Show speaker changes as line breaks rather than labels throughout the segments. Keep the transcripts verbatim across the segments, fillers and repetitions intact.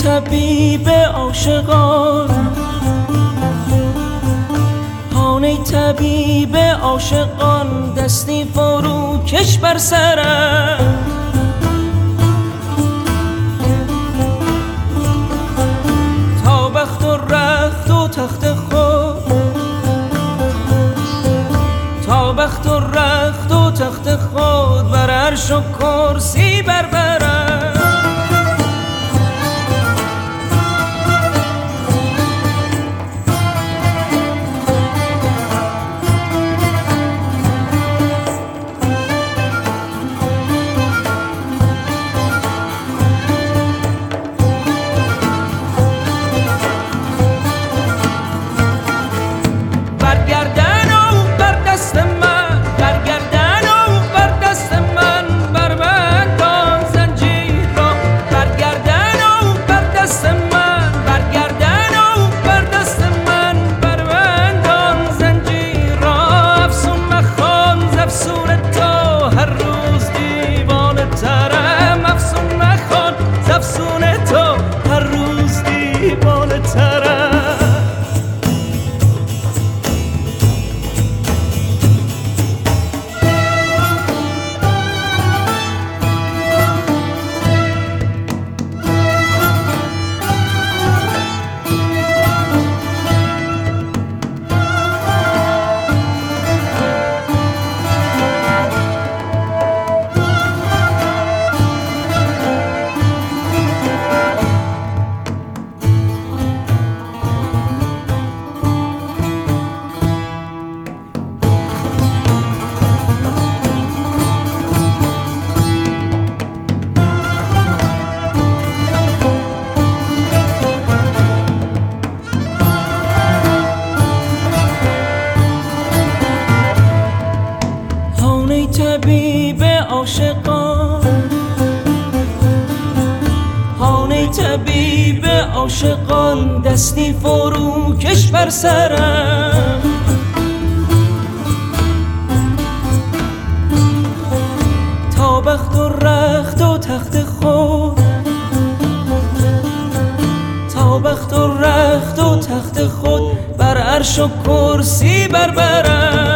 طبیب عاشقان، هان طبیب عاشقان، دستی فرو کش بر سرم. تا بخت و رخت و تخت خود، تا بخت و رخت و تخت خود، بر عرش و کرسی بربرم. طبیب عاشقان، هان طبیب عاشقان، دستی فرو کش بر سرم. تا بخت و رخت و تخت خود، تا بخت و رخت و تخت خود، بر عرش و کرسی بربرم.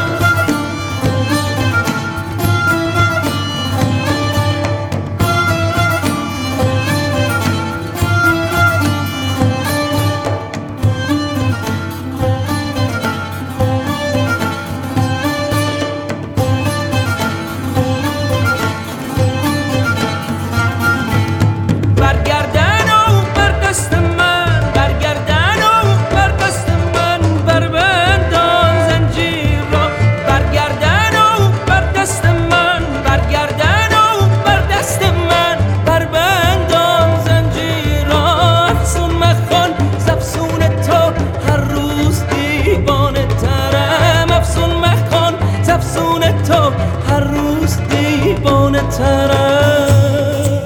هر روز دیوانه ترم.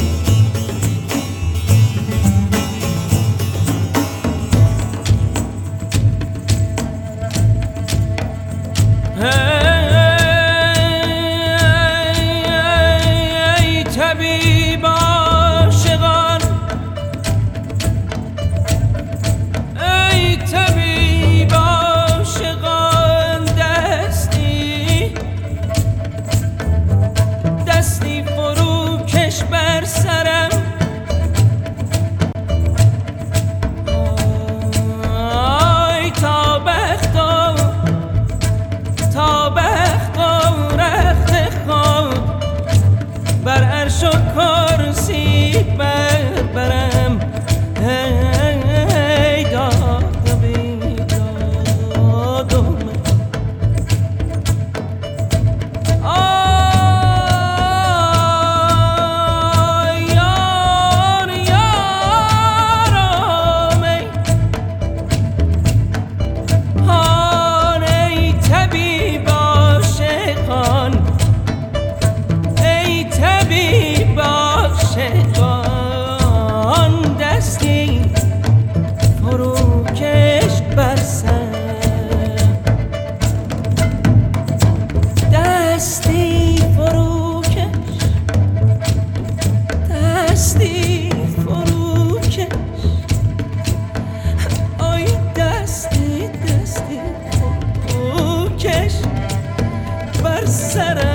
ای طبیب عاشقان، ای طبیب عاشقان، دستی دستی فرو سرم